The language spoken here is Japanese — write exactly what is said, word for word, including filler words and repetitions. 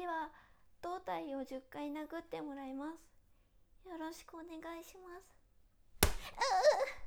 次は胴体をじゅっかい殴ってもらいます。よろしくお願いします。うう